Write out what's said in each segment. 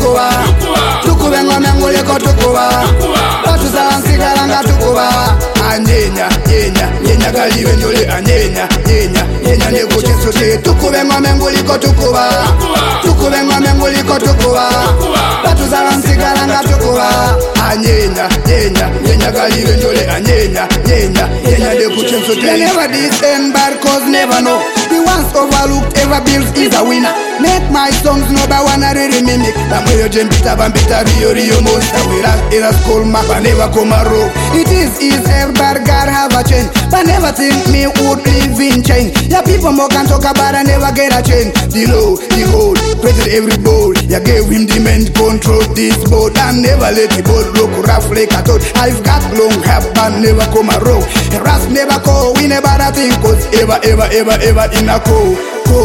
tukuba tukube ngome nguliko tukuba batuzalansigalanga tukuba anyenya yenya galiwe njole anyenya yenya nekuchinsuti tukube ngome nguliko tukuba tukube ngome nguliko tukuba batuzalansigalanga tukuba anyenya yenya galiwe njole anyenya yenya nekuchinsuti. They never disown bad cause never know. The ones overlooked ever builds is a winner. Make my songs number one I really mimic. Bamweyo jembita bambita Rio monster. We rap in a school map I never come a row. It is easy but God have a chain. But never think me would live in chain. Yeah, people more can talk about I never get a chain. The low, the gold, created every bowl. Yeah, gave him the men control this boat. And never let the boat look rough like a toad. I've got long hair but never come a row. Ras never call, we never that thing. Cause ever in a cold.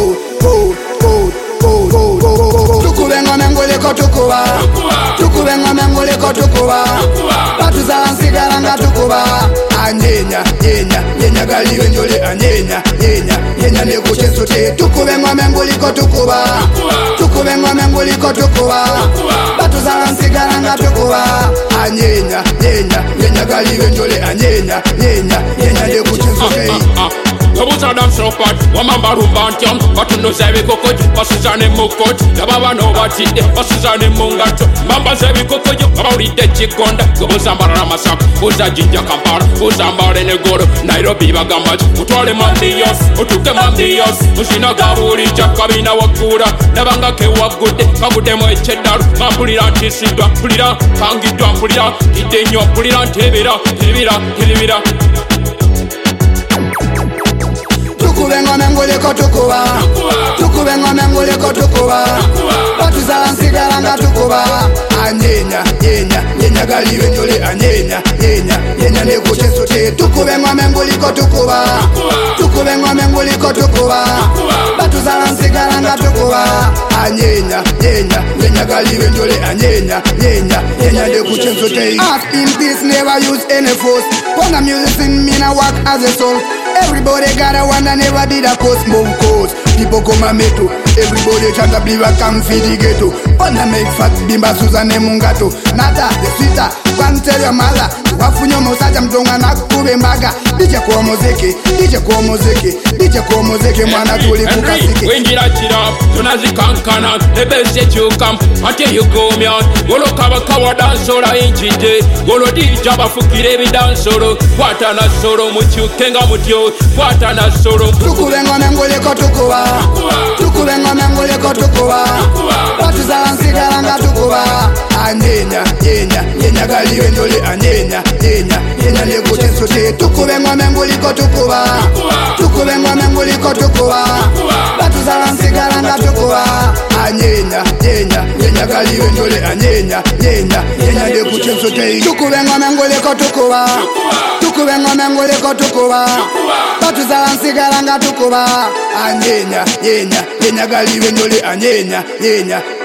Tukube ngome nguliko tukuba tukube ngome nguliko tukuba batuzalansigalanga tukuba anyenya yenya galiwe njole anyenya yenya nekuchinsuti tukube ngome nguliko tukuba tukube ngome nguliko tukuba batuzalansigalanga tukuba anyenya yenya galiwe njole anyenya yenya nekuchinsuti. Kabuza dam sopat, wamamba rumbantiam, batuno zebi kokoji, basuzane mukoji, yababa no batide, basuzane mungato, mamba zebi kokoji, kabauride chikonda, kabuza mbara masak, buza jinja kampara, buza mbare negoro, Nairobi bagamaji, utwale mandiyos, utuke mandiyos, mushina kaburicha, kabina wakura, nabanga ke wagude, kagude mo echedaru, mapulira tisidwa, pulira, kangidwa, pulira, kidenyo, pulira, tebira. Tukube ngome nguliko tukuba tukube ngome nguliko tukuba batuzalansigalanga tukuba anyenya yenya galiwe njole anyenya yenya nekuchinsuti tukube ngome nguliko tukuba tukube ngome nguliko tukuba batuzalansigalanga tukuba anyenya yenya galiwe njole anyenya yenya nekuchinsuti. Ask in peace, never use any force. When I'm using me na work as a soul. Everybody got a one and never did a cosmo cause. People come and meet to. Everybody trying to believe I come feed the ghetto. Wanna make fat bimba Suzanne Mungato. Nata, the sweeter, one tell your mother. Wafunyo mosaja mtonga na kube mbaga. DJ kwa muziki mwana tuli kukasiki. Wenjira chira, tunazikankana. Nebeze chukam, until you go me out. Golo kawa dansora inchite. Golo dijaba fukire bidansoro. Watana soro muchukenga mutyo. Watana soro. Tukube ngome nguliko tukuba tukube ngome nguliko tukuba batuzalansigalanga tukuba anyenya yenya galiwe njole anyenya nekuchinsuti tukube ngome nguliko tukuba tukube ngome nguliko tukuba batuzalansigalanga tukuba anyenya yenya galiwe njole anyenya nekuchinsuti tukube ngome nguliko tukuba tukube ngome nguliko tukuba batuzalansigalanga tukuba anyenya yenya galiwe njole anyenya